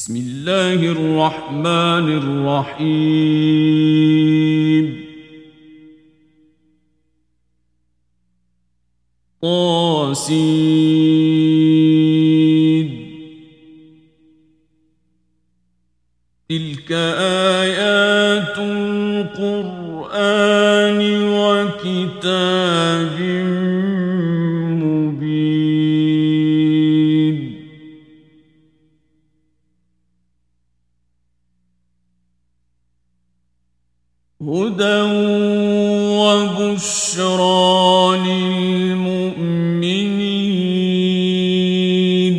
بسم الله الرحمن الرحيم طاسين تلك آيات القرآن وكتاب مبين هدى وبشرى للمؤمنين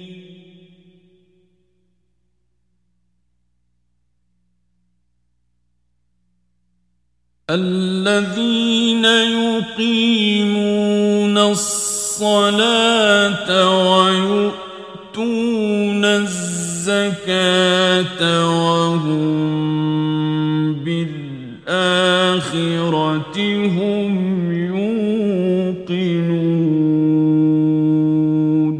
الذين يقيمون الصلاة ويؤتون الزكاة وهم بالآخرة هم يوقنون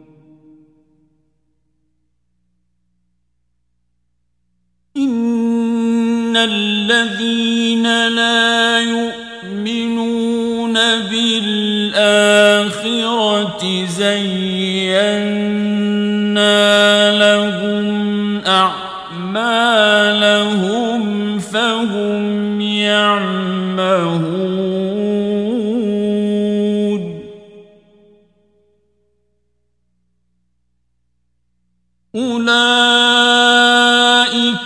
إن الذين لا يؤمنون بالآخرة زينا لهم أعمالهم فهم يعمهون أولئك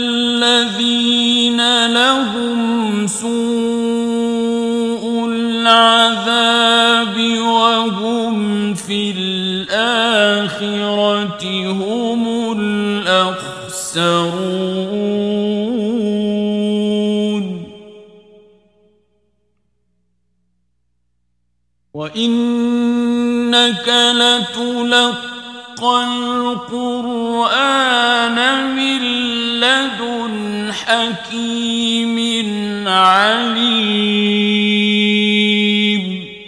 الذين لهم سوء العذاب وهم في الآخرة هم الأخسرون وإنك لتلقى القرآن من لدن حكيم عليم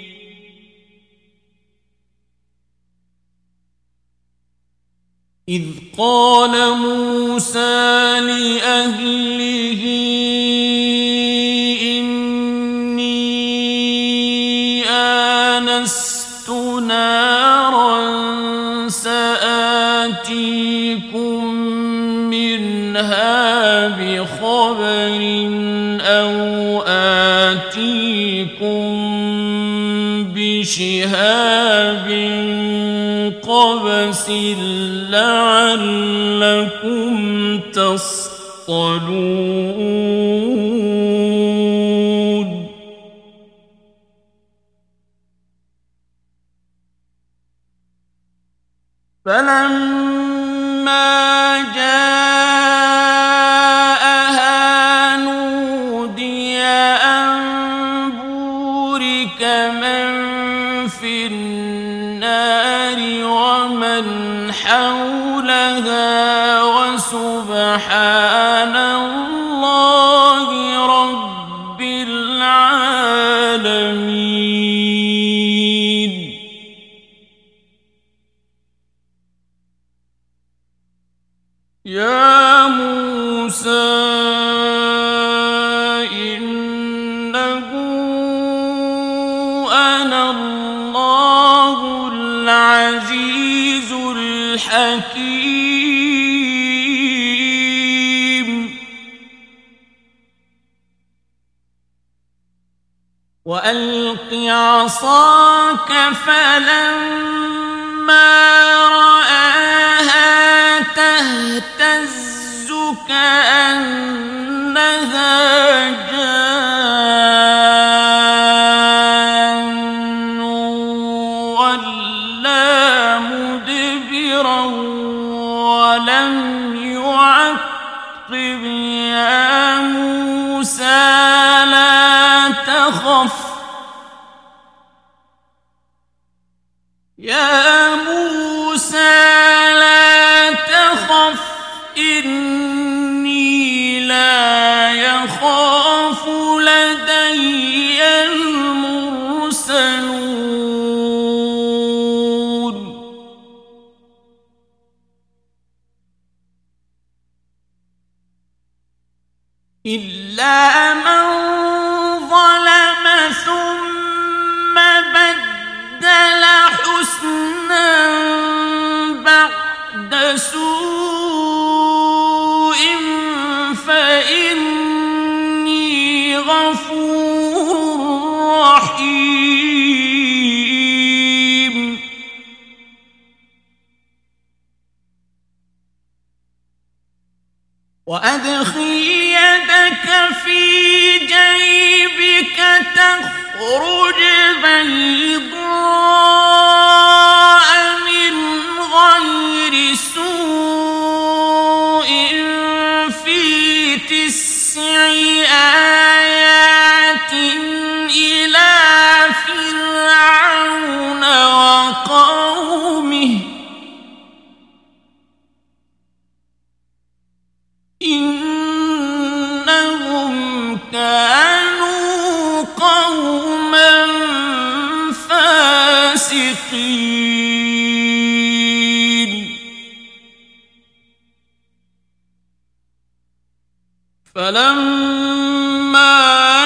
إذ قال موسى لأهله إني آنست نارا سآتيكم منها بخبر أو آتيكم بشهاب قبس لعلكم تصطلون فلما جاءها نودي أن بورك من في النار ومن حولها وسبحان الله رب العالمين يا موسى إنه أنا الله العزيز الحكيم وألق عصاك فلما رآها تهتز كأنها جان ولا مدبرا ولم يعقب يا موسى لا تخف يا موسى لا تخف إني لا يخاف لدي المرسلون إلا من ظلم ثم بدل حسنا بعد سوء فإني غفور رحيم. وأدخل يدك في جيبك تخرج بيضاء من غير سوء في 9 آيات إلى فرعون وقومه إنهم كانوا قوما فاسقين. فلما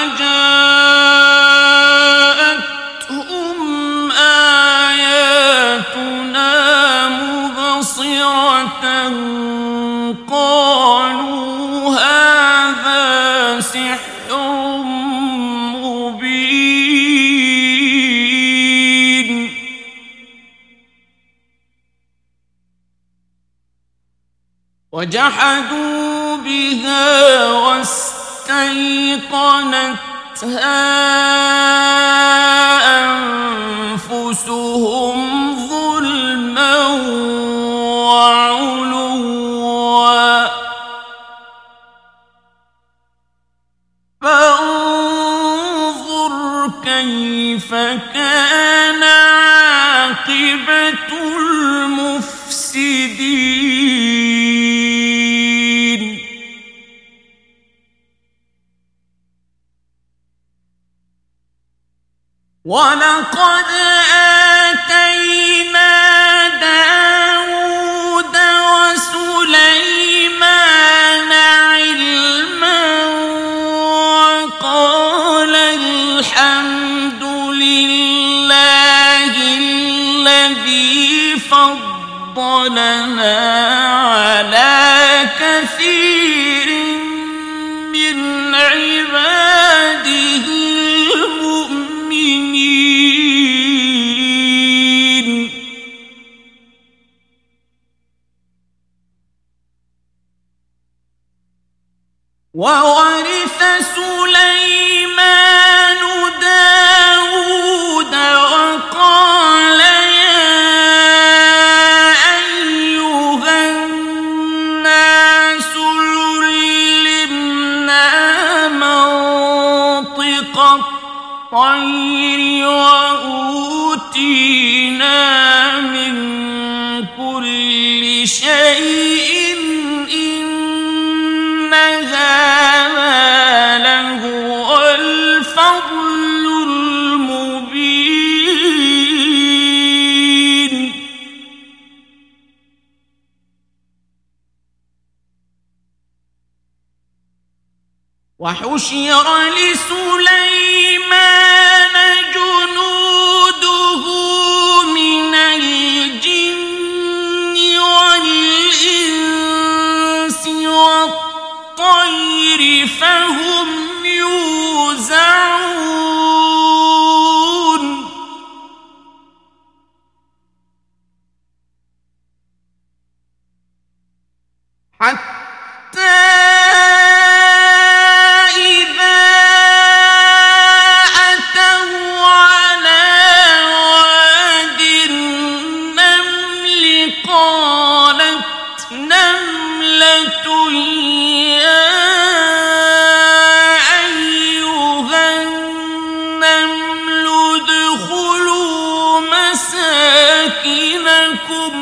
جاءتهم آياتنا مبصرة قالوا هذا سحر مبين. وجحدوا بها واستيقنتها أنفسهم ظلما وعلوا فانظر كيف كان عاقبة المفسدين. ولقد آتينا داود وسليمان علما وقال الحمد لله الذي فضلنا على كثير من عباده المؤمنين. وورث سليمان داود وقال يا أيها الناس علمنا منطق الطير وأوتينا من كل شيء إن هذا لهو الفضل المبين. وحشر لسليمان جنوده من الجن والإنس والطير فهم يوزعون. حتى إذا أتوا على واد النمل قالت نملة يا أيها النمل ادخلوا مساكنكم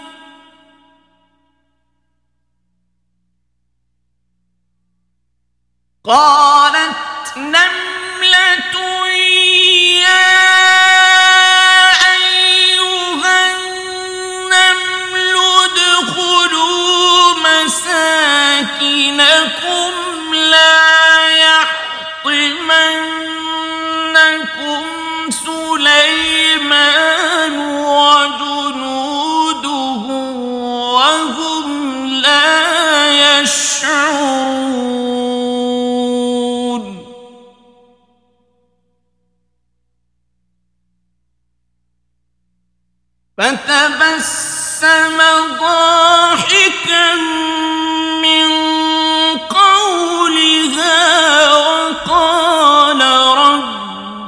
قالت نملة يا أيها النمل ادخلوا مساكنكم لا يشعرون فتبسم ضاحكا من قولها وقال رب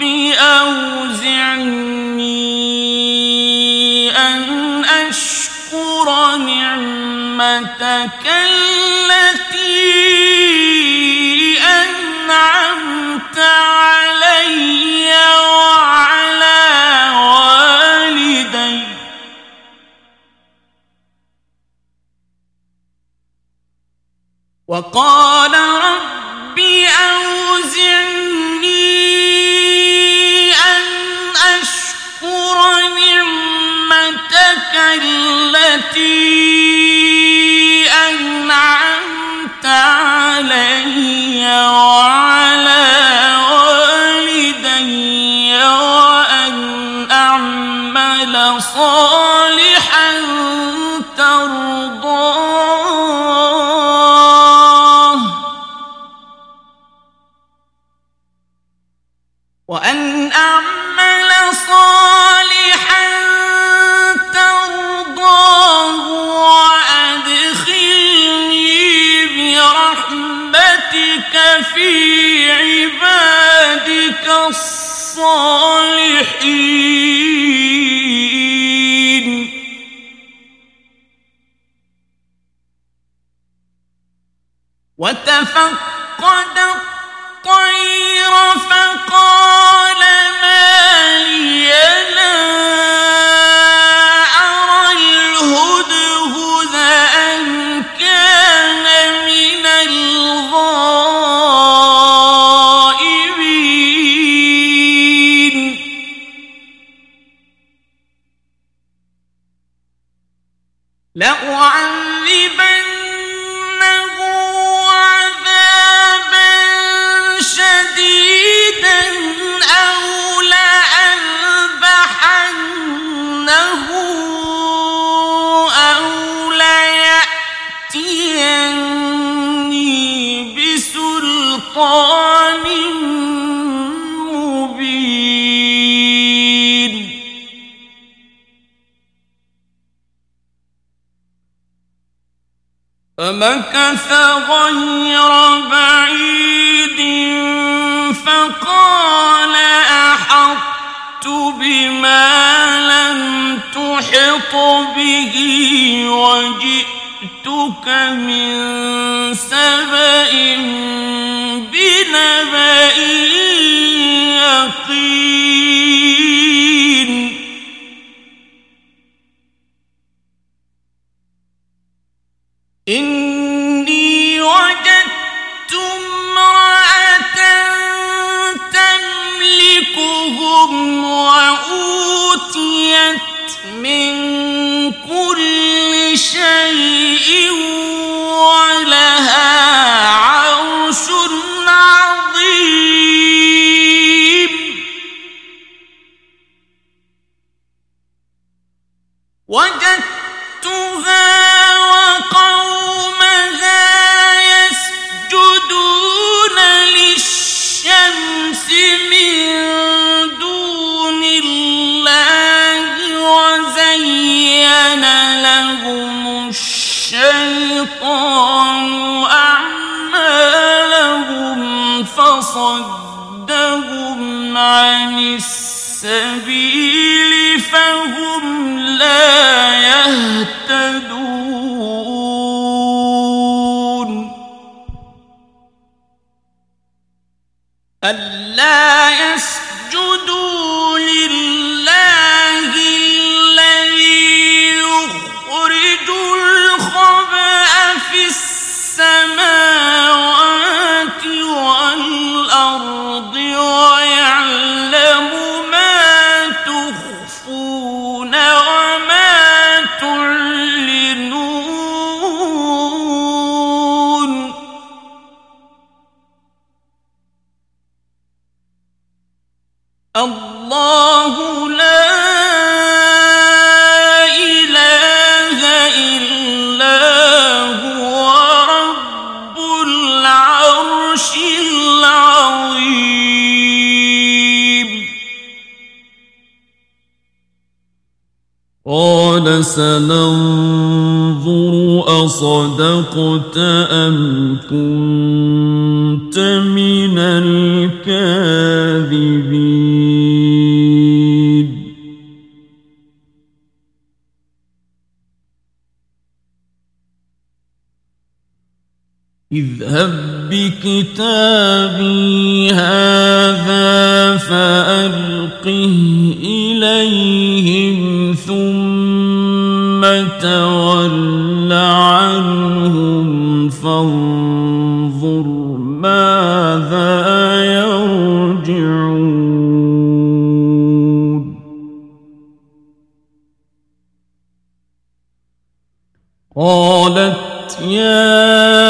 أوزعني أن أشكر نعمتك التي أنعمت علي وعلى والدي وقال رب أوزعني أن أشكر نعمتك التي أنعمت علي وعلى والدي وأن أعمل صالحا ترضاه وأن أعمل صالحا ترضاه وأدخلني برحمتك في عبادك الصالحين وتفقد الطير فقال ما لي لا أرى الهدهد أم كان من الغائبين لأعذبنه عذابا شديدا أو لأذبحنه أو ليأتيني بسلطان مبين فمكث غير بعيد فقال أحطت بما لم تحط به وجئتك من سبأ بنبأ يقين إني وجدت امرأة تملكهم وأوتيت من كل شيء ولها عرش عظيم وجدتها وقومها يسجدون للشمس من دون الله وزين لهم الشيطان أعمالهم فصدهم عن السبيل فهم لا يهتدون ألا يسجدوا لله الذي يخرج الخبأ في السماوات والأرض ويعلم ما تخفون وما تعلنون الله لا إله إلا هو رب فسننظر أصدقت أم كنت من الكاذبين اذهب بكتابي هذا فألقه إليهم ثم تول عنهم فانظر ماذا يرجعون قالت يا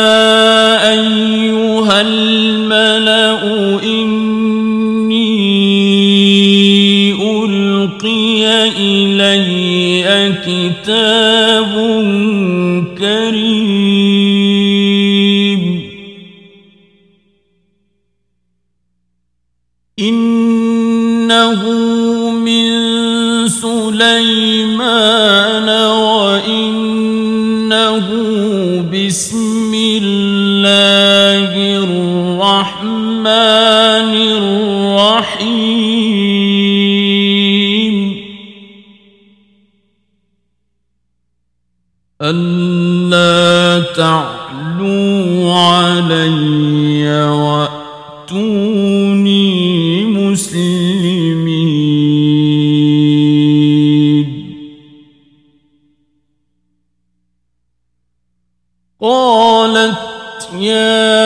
أيها الملأ إني ألقي إلي كتاب كريم إنه من سليمان وإنه بسم الله الرحمن الرحيم ألا تعلوا علي وأتوني مسلمين قالت يا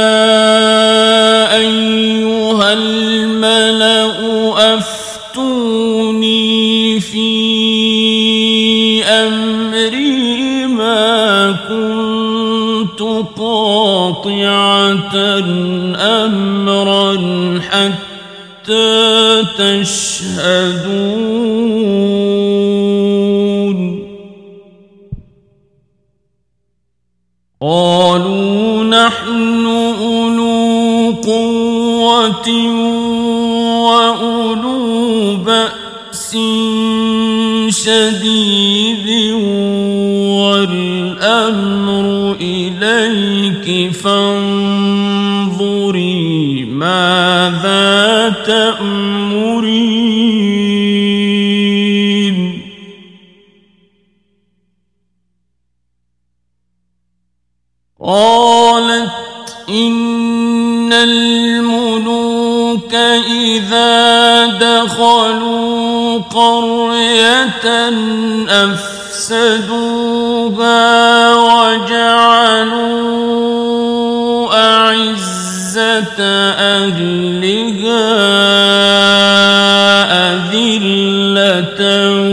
أيها الملأ أفتوني في أمري ما كنت قاطعة أمرا حتى تشهدون قالوا نحن أولو قوة وأولو بأس شديد والأمر إليك فانظري ماذا تأمرين قالت إن الملوك إذا دخلوا قرية أفسدوها وجعلوا أعزة أهلها أذلة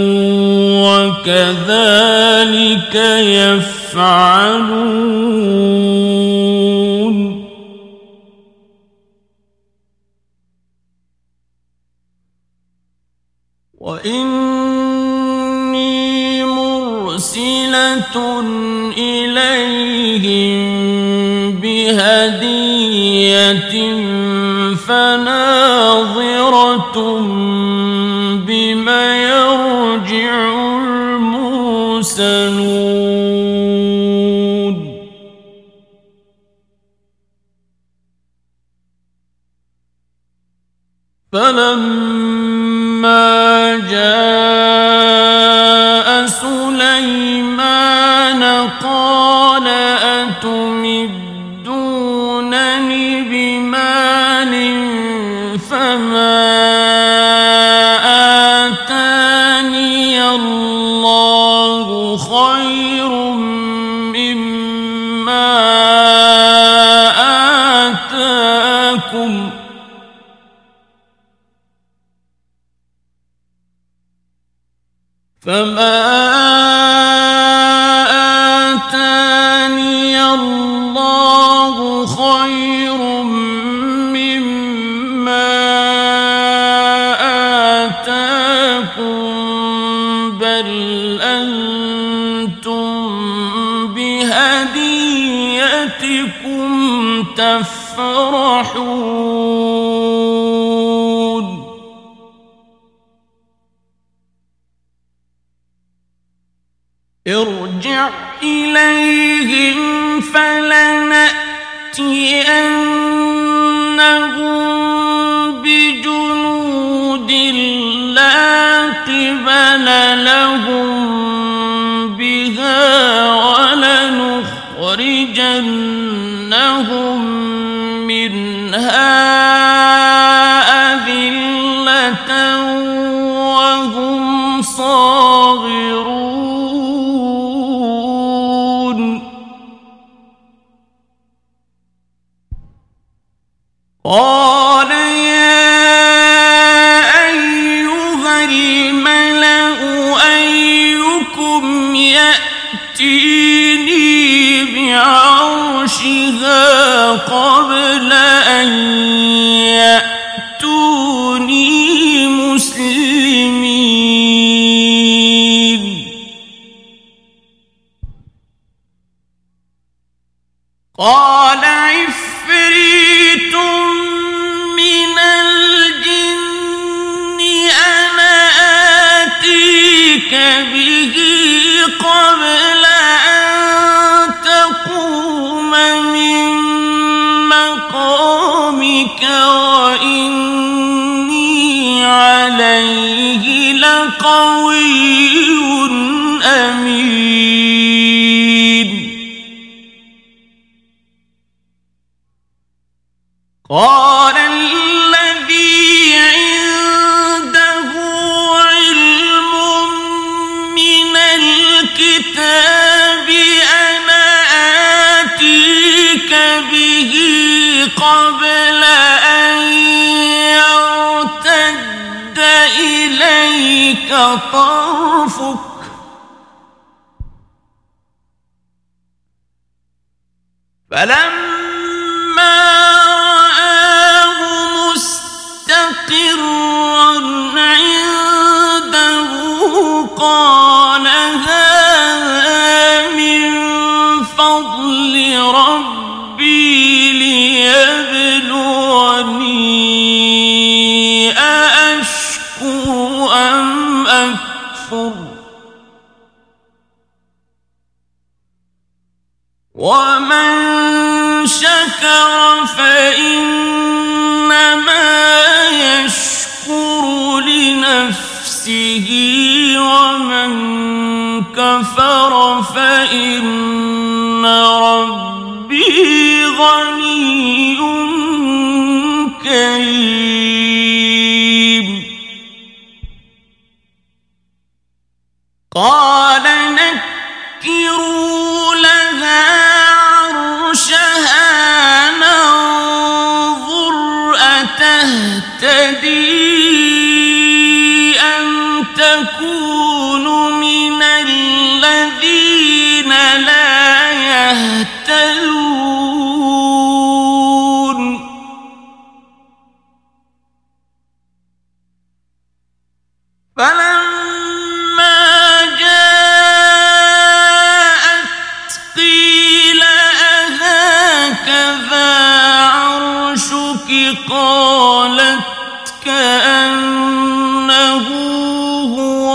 وكذلك يفعلون وإني مرسلة إليهم بهدية فناظرة بما يرجع المرسلون فلما جاء سليمان قال أتمدونني بمال فما آتاني الله خير مما آتاكم فما آتاني الله خير مما آتاكم بل أنتم بهديتكم تفرحون ارجع إليهم فلنأتينهم بجنود لا قبل لهم بها ولنخرجنهم منها أذلة وهم صاغرون قال يا أيها الملأ أيكم يأتيني بعرشها قبل أن يأتوني مسلمين قال عفريت من الجن أنا آتيك به قبل أن تقوم من مقامك وإني عليه لقوي أمين قال الذي عنده علم من الكتاب أنا آتيك به قبل أن يرتد إليك طرفك فلما رآه مستقرا عنده قال هذا من فضل ربي ليبلوني أأشكر أم أكفر ومن شكر فإنما يشكر لنفسه ومن كفر فإن ربي غني كريم قال نكروا لها عرشها ننظر أتهتدي أم تكون من الذين لا يهتدون فلما جاءت قيل أهكذا عرشك قالت كأنه هو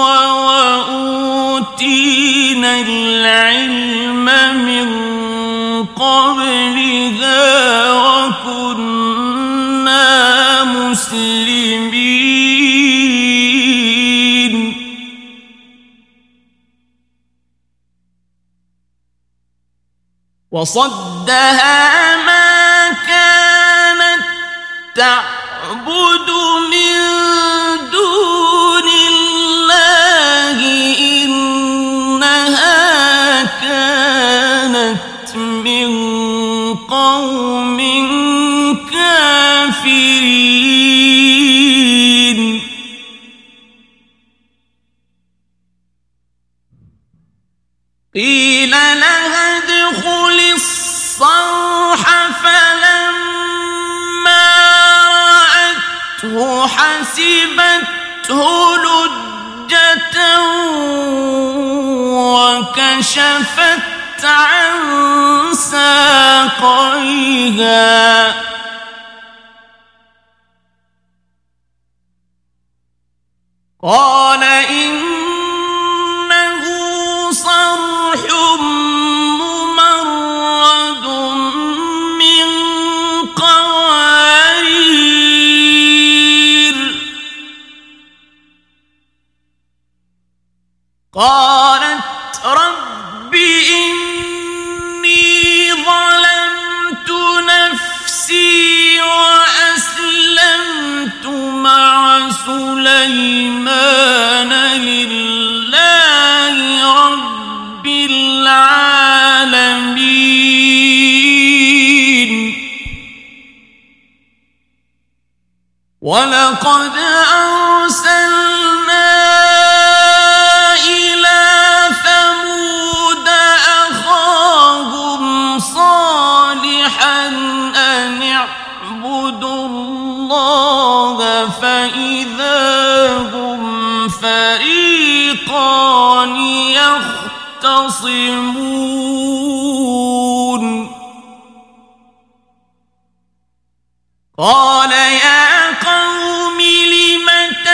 وأوتينا العلم من قبلها وكنا مسلمين وصدها ما كانت تعبد من دون الله إنها كانت من قوم كافرين قيل لها ادخل الصرح فلما رأته حسبته لجة وكشفت عن ساقيها قال إنه صرح ولقد أرسلنا إلى ثمود أخاهم صالحا أن اعبدوا الله فإذا هم فريقان يختصمون قال يا قوم لم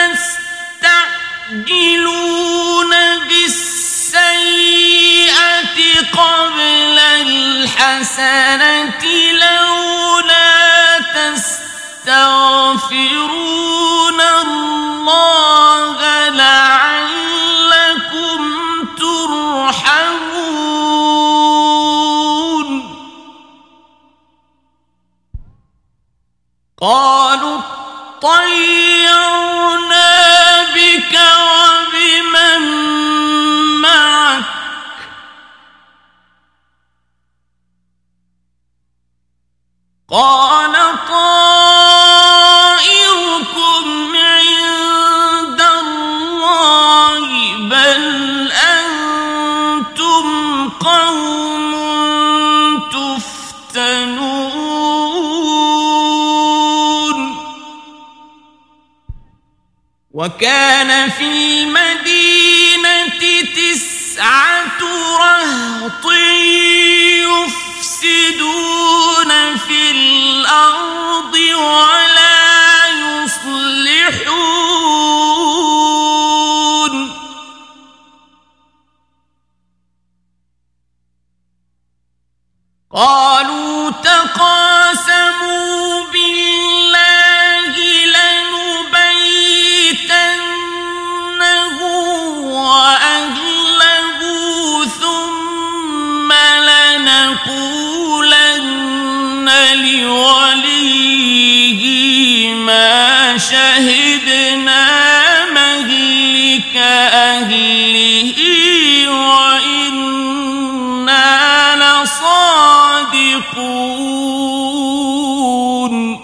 تستعجلون بالسيئة قبل الحسنة لولا تستغفرون الله لعلكم ترحمون قالوا طيرنا بك وبمن معك قال طائركم عند الله بل أنتم قوم تفتنون وكان في المدينة 9 رهط يفسدون في الأرض ولا يصلحون قالوا تقاسموا بالله لنبيتنه وأهله ثم لنقولن لوليه ما شهدنا مهلك أهله وإنا لصادقون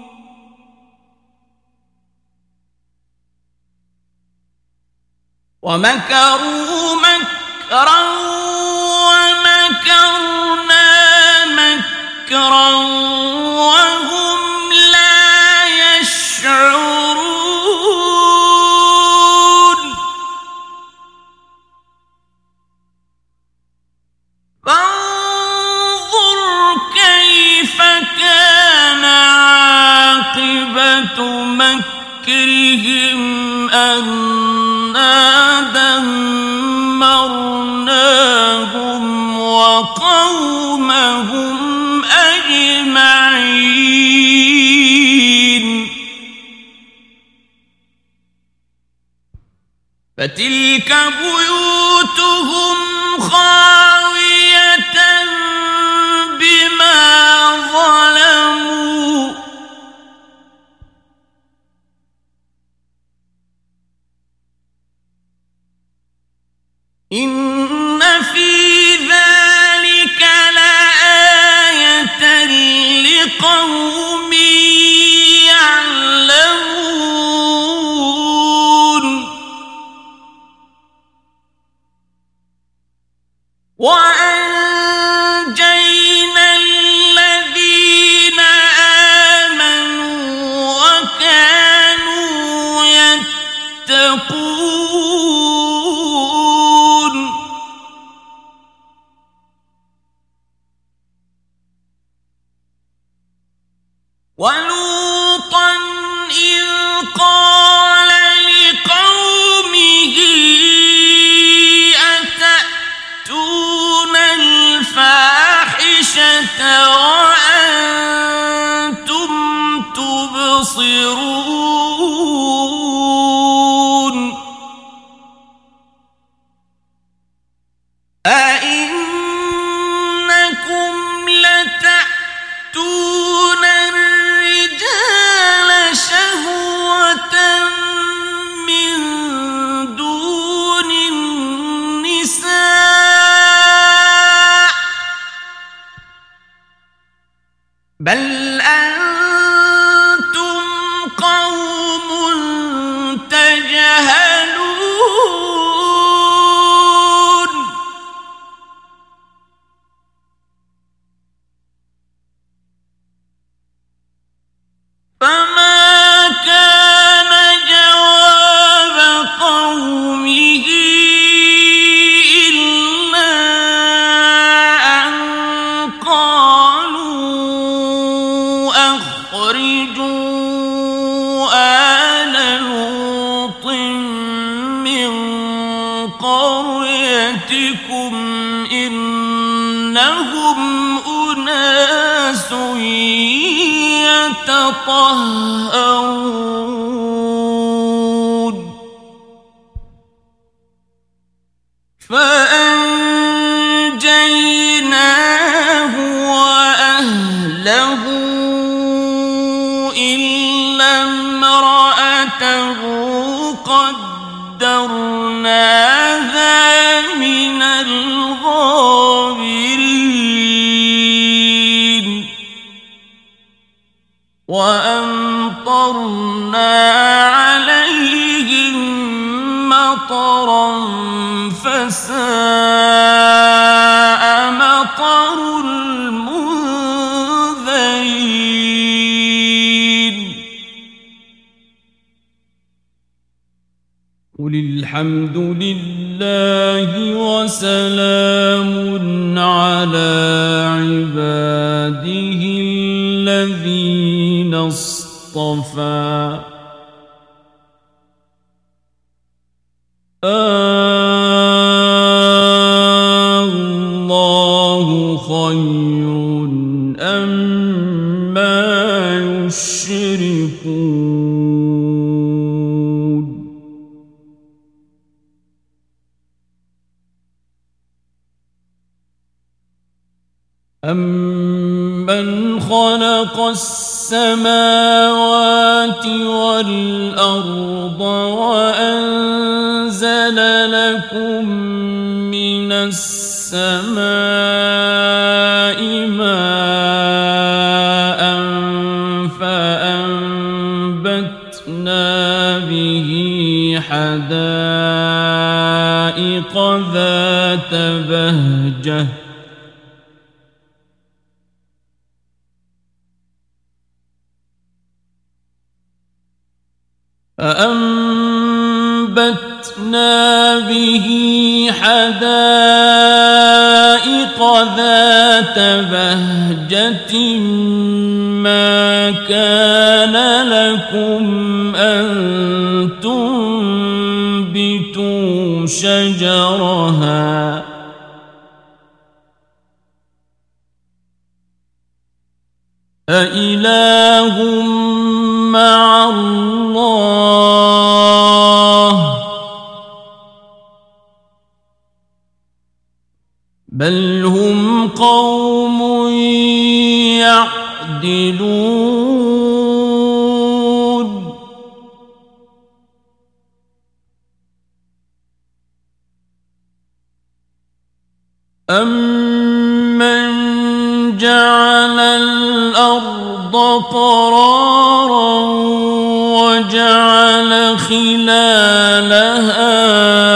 ومكروا مكرا ومكرنا مكرا وهم لا يشعرون فانظر كيف كان عاقبة مكرهم أنا دمرناهم وقومهم أجمعين فتلك بيوتهم خاوية بما ظلموا إن في ذلك لآية لقوم يعلمون وأنجينا الذين آمنوا وكانوا يتقون ولوطا إذ قال لقومه أتأتون الفاحشة وأنتم تبصرون أئنكم لتأتون الرجال شهوة من دون النساء بل أنتم قوم يتطهرون فأنجيناه وأهله إلا امرأته قدرناها من الغابرين وأمطرنا عليهم مطرا فساء مطر المنذرين قل الحمد لله وسلام على عباده الذين اصطفى الله خير أما يشركون أمن خلق السماوات والأرض وأنزل لكم من السماء ماء فأنبتنا به حدائق ذات بهجة ذات بهجة ما كان لكم أن تنبتوا شجرها أإله مع الله بل هم قوم يعدلون أمن جعل الأرض قرارا وجعل خلالها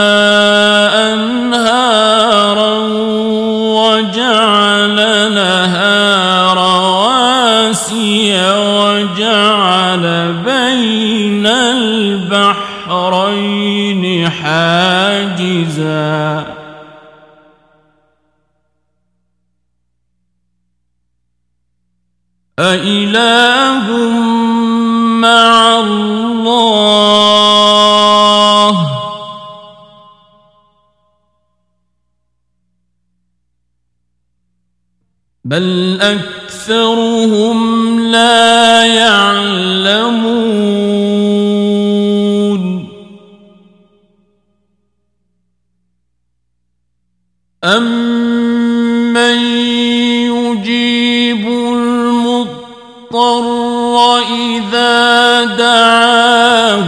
أنهارا وجعل لها رواسي وجعل بين البحرين حاجزا أإله مع الله بل أكثرهم لا يعلمون أمن يجيب المضطر إذا دعاه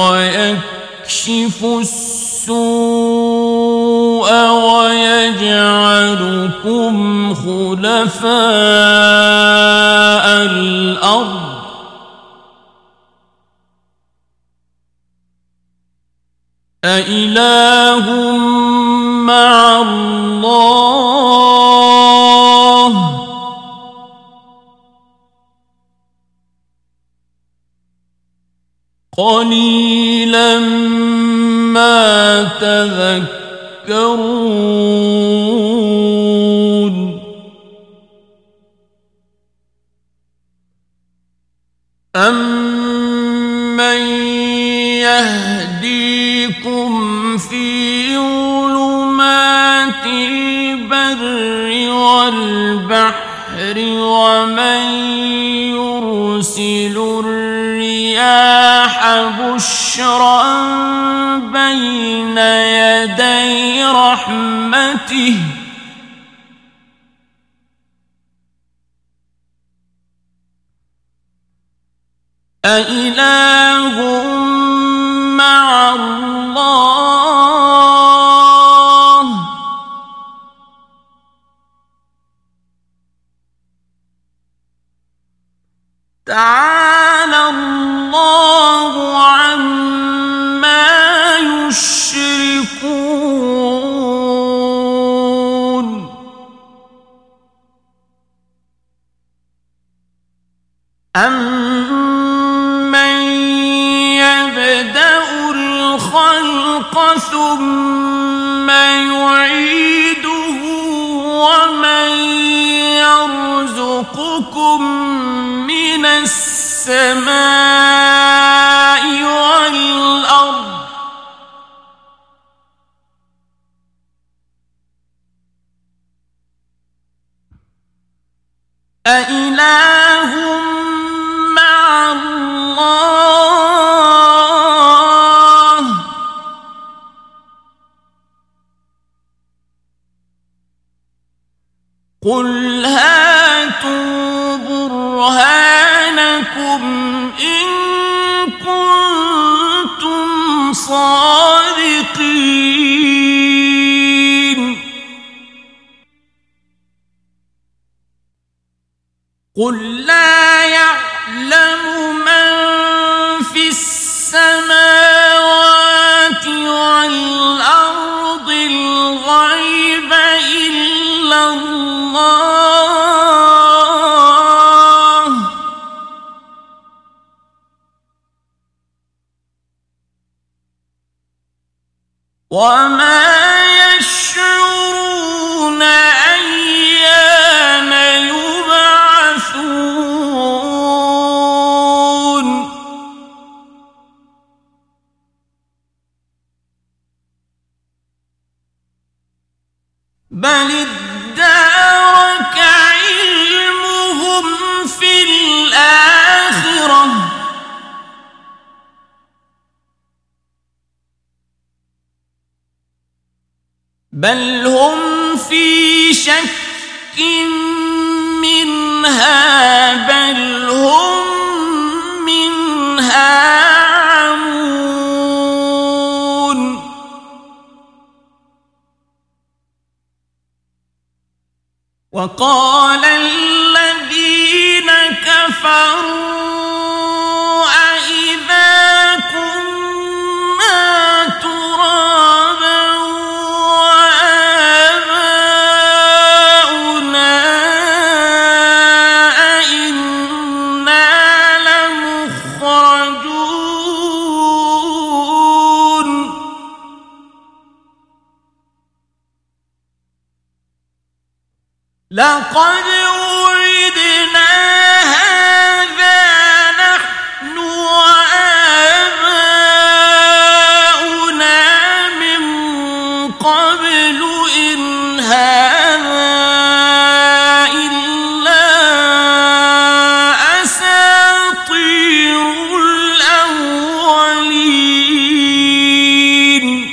ويكشف السوء ويجعلكم خلفاء الأرض أإله مع الله قليلا ما تذكرون أمن يهديكم في ظلمات البر والبحر البحر ومن يرسل الرياح بشرا بين يدي رحمته أإله مع الله تعالى الله عما يشركون أمن يبدأ الخلق ثم يعيده ومن يرزقكم من السماء والأرض أإله مع الله قل هاتوا برهانكم إن كنتم صادقين قل لا يعلم من في السماوات والأرض الغيب إلا الله وما يشعرون أيان يبعثون بل ادارك علمهم في الآخرة بل هم في شك منها بل هم منها عمون وقال الذين كفروا أإذا كنا ترابا وآباؤنا أئنا لمخرجون لقد وعدنا هذا نحن وآباؤنا من قبل إن هذا إلا أساطير الأولين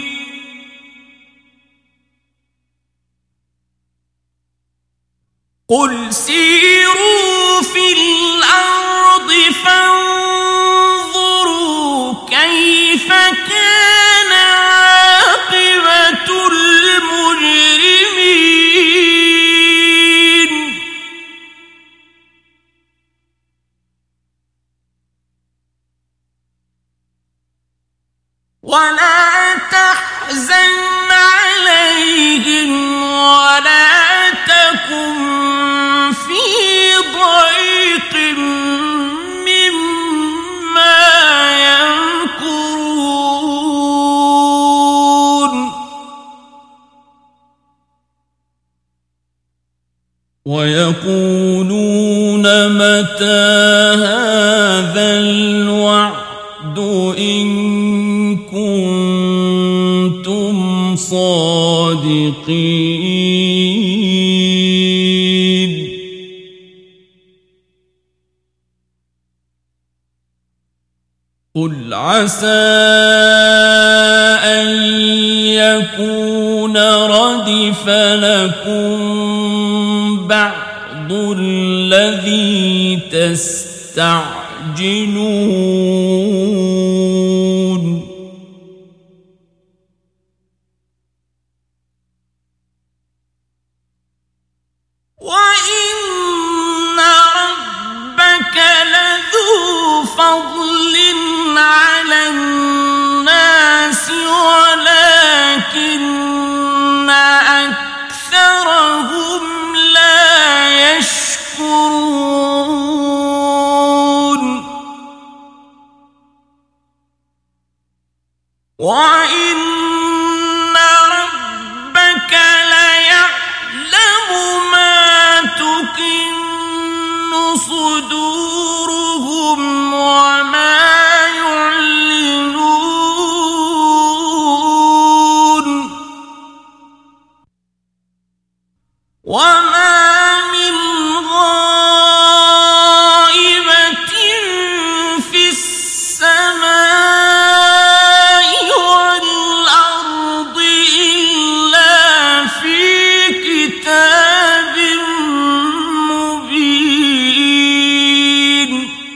قل سيروا في الأرض فانظروا كيف كان عاقبة المجرمين ولا تحزن عليهم ولا تكن في ضيق مما يمكرون ويقولون متى هذا الوعد إن كنتم صادقين قل عسى أن يكون ردف لكم بعض الذي تستعجلون وإن ربك لذو فضل على الناس ولكن أكثرهم لا يشكرون وإن ربك ليعلم ما تكن صدورهم وما يعلنون وما من غائبة في السماء والأرض إلا في كتاب مبين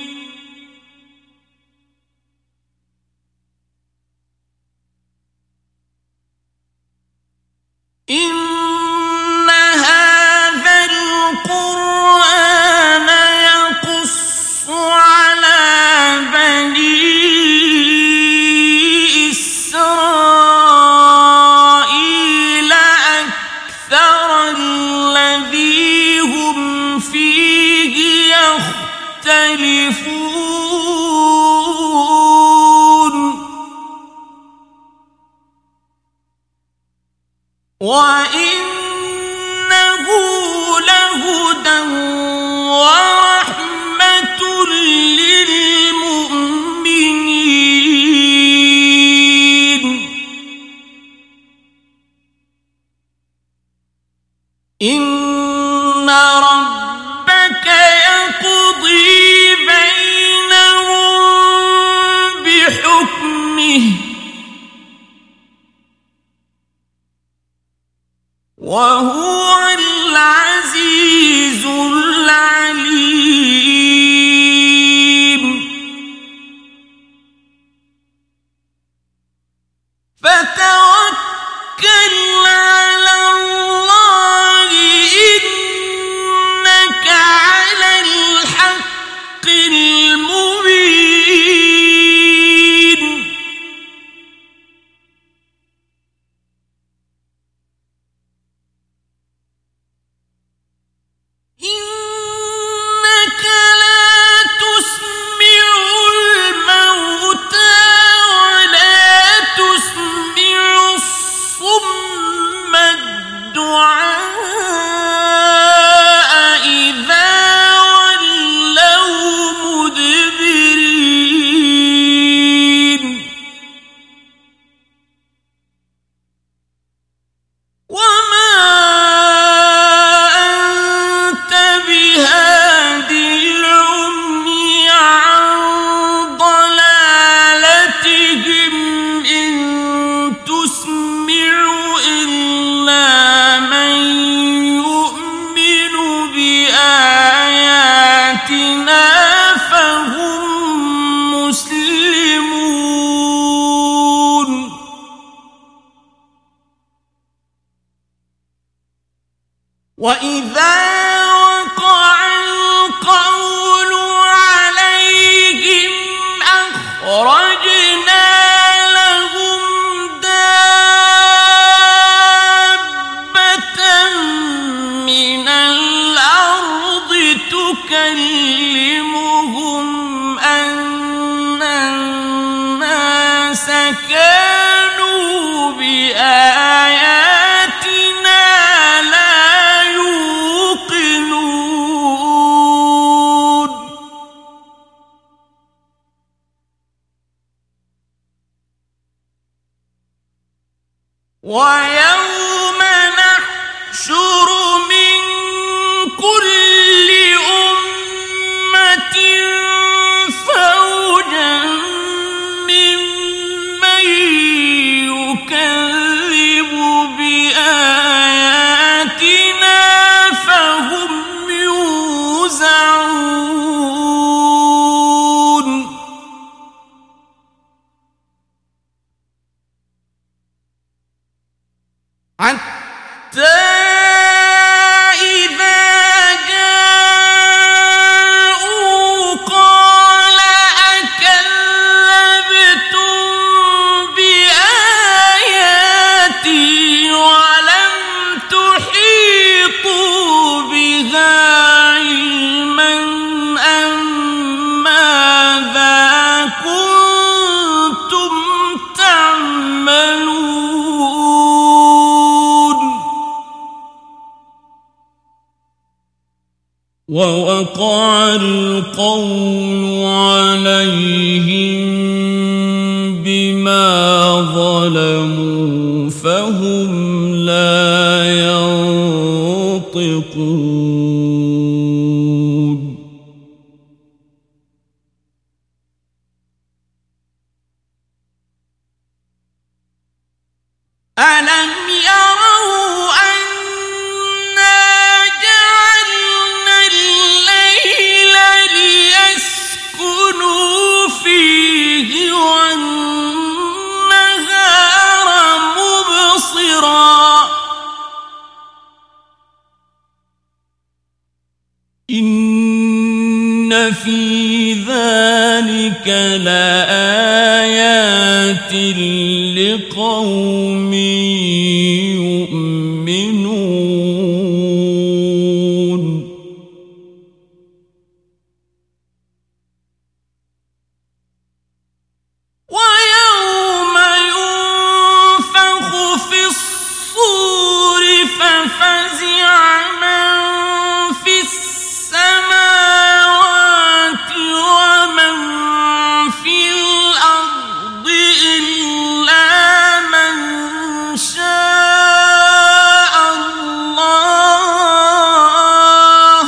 إن هذا القرآن يقص على بني إسرائيل أكثر الذي هم فيه يختلفون وإنه لهدى ورحمة للمؤمنين إن ربك يقضي بينهم بحكمه وهو العزيز العليم فتوكل على الله إنك على الحق المبين إنك لا تسمع الموتى ولا تسمع الصم الدعاء إذا ولوا مدبرين وما أنت بهاد العمي عن ضلالتهم إن تسمع إلا من يؤمن بآياتنا فهم مسلمون وإذا وقع القول عليهم أخرجنا لهم دابة من الأرض تكلمهم أن الناس كانوا بآياتنا لا يوقنون ويوم نحشر من كل أمة فوجا ووقع القول عليهم بما ظلموا فهم لا ينطقون ألم يروا أنا جعلنا الليل ليسكنوا فيه والنهار مبصرا إن في ذلك لآيات لقوم يؤمنون ويوم ينفخ في الصور ففزع من في السماوات ومن في الأرض إلا من شاء الله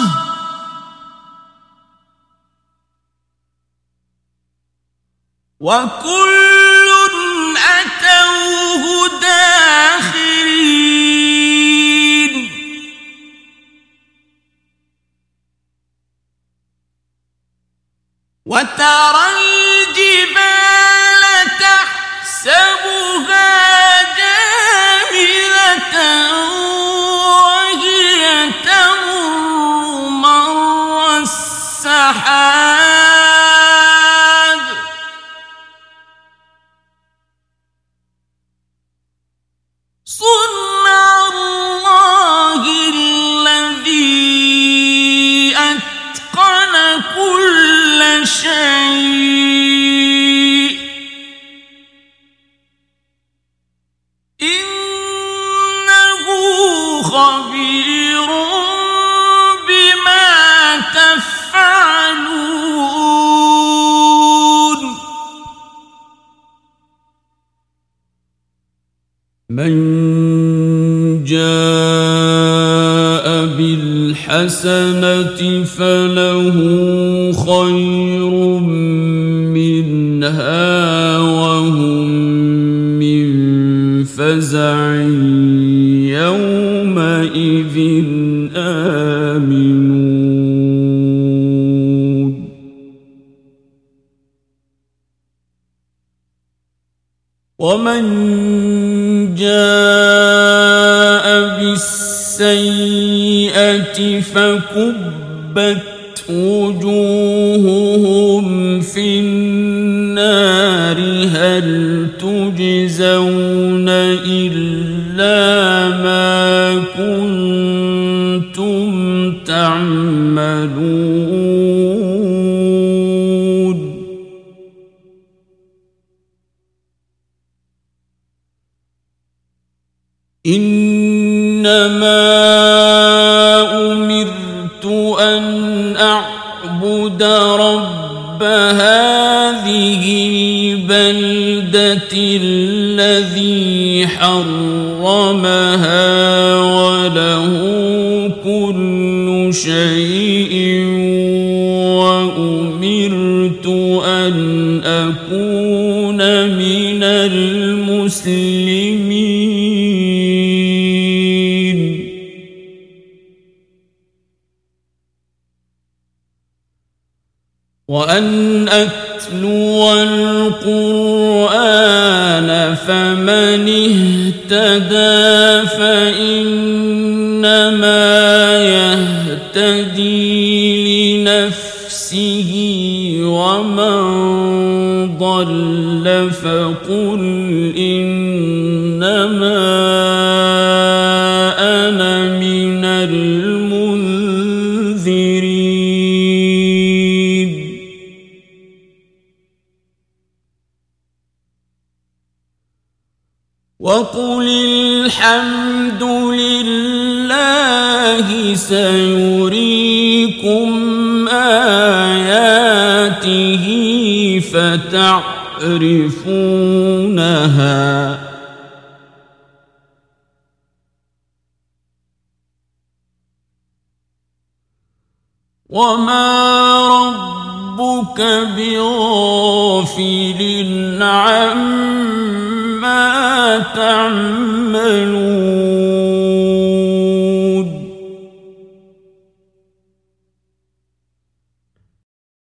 وكل أتوه داخرين وترى الجبال تحسبها جامدة وهي تمر مر السحاب صنع الله الذي أتقن كل شيء إنه خبير بما تفعلون من جاء بالحسنة فله خير منها وهم من فزع يومئذ آمنون ومن جاء بالسيئة فكبت وجوههم في النار هل تجزون إلا ما كنتم تعملون إنما أمرت أن أعبد رب هذه البلدة الذي حرمها وله كل شيء وأمرت أن أكون من المسلمين وأن أتلو القرآن فمن اهتدى فإنما يهتدي لنفسه ومن ضل فقل إنما أنا من المنذرين وقل الحمد لله سيريكم آياته فتعرفونها وما ربك بغافل عما تعملون